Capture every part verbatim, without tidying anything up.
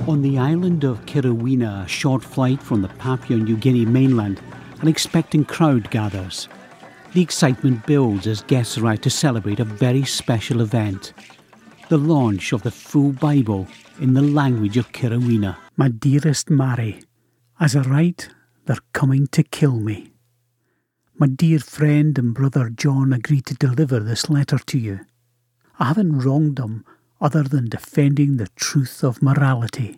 On the island of Kirrawina, a short flight from the Papua New Guinea mainland, an expectant crowd gathers. The excitement builds as guests arrive to celebrate a very special event, the launch of the full Bible in the language of Kirrawina. My dearest Mary, as I write, they're coming to kill me. My dear friend and brother John agreed to deliver this letter to you. I haven't wronged them other than defending the truth of morality.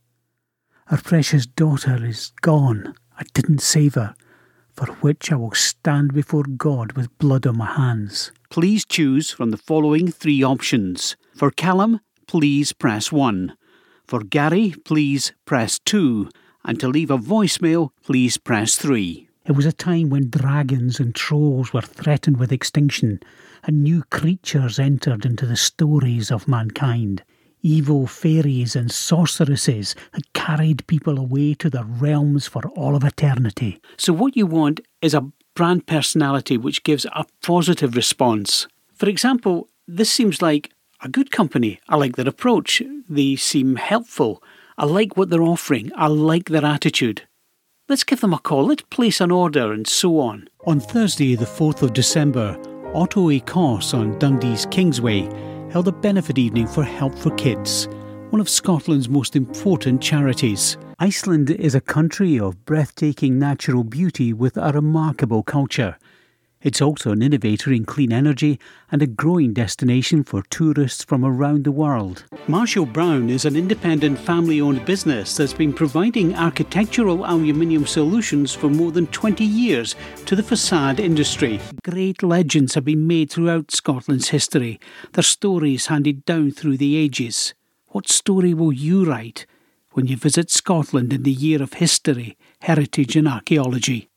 Our precious daughter is gone. I didn't save her, for which I will stand before God with blood on my hands. Please choose from the following three options. For Callum, please press one. For Gary, please press two. And to leave a voicemail, please press three. It was a time when dragons and trolls were threatened with extinction, and new creatures entered into the stories of mankind. Evil fairies and sorceresses had carried people away to their realms for all of eternity. So what you want is a brand personality which gives a positive response. For example, this seems like a good company. I like their approach. They seem helpful. I like what they're offering. I like their attitude. Let's give them a call. Let's place an order and so on. On Thursday, the fourth of December, Auto Ecos on Dundee's Kingsway held a benefit evening for Help for Kids, one of Scotland's most important charities. Iceland is a country of breathtaking natural beauty with a remarkable culture. It's also an innovator in clean energy and a growing destination for tourists from around the world. Marshall Brown is an independent family-owned business that's been providing architectural aluminium solutions for more than twenty years to the facade industry. Great legends have been made throughout Scotland's history, their stories handed down through the ages. What story will you write when you visit Scotland in the year of history, heritage and archaeology?